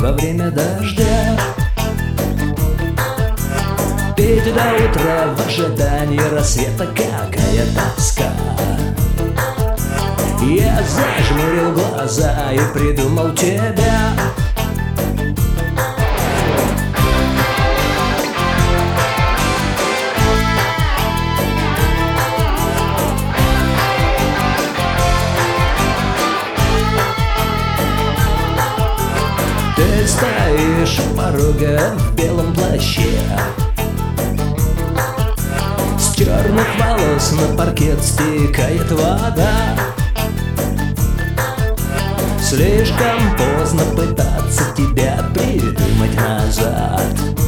во время дождя. Петь до утра в ожидании рассвета, какая тоска. Я зажмурил глаза и придумал тебя. Ты стоишь у порога в белом плаще, с черных волос на паркет стекает вода. Слишком поздно пытаться тебя придумать назад.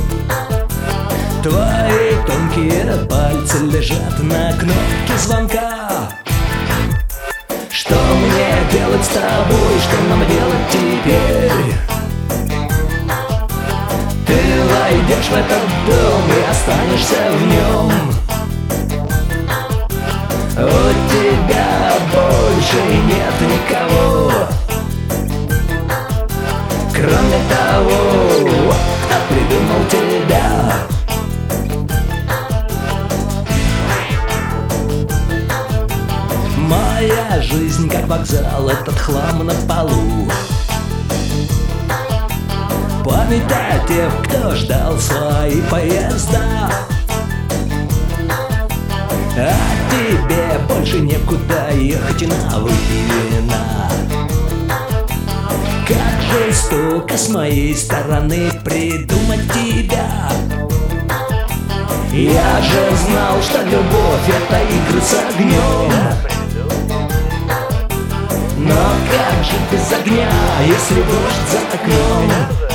Твои тонкие пальцы лежат на кнопке звонка. Что мне делать с тобой, что нам делать теперь? Ты войдешь в этот дом и останешься в нем. У тебя больше нет никого, кроме того, кто придумал тебя. Моя жизнь как вокзал, этот хлам на полу. Память о тех, кто ждал свои поезда. А тебе больше некуда ехать на выпей вина. Как жестоко с моей стороны придумать тебя. Я же знал, что любовь — это игры с огнем. Но как же без огня, если дождь за окном?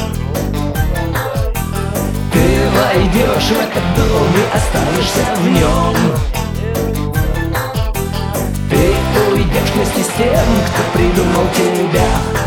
Ты войдешь в этот дом и останешься в нем. Ты уйдешь вместе с тем, кто придумал тебя.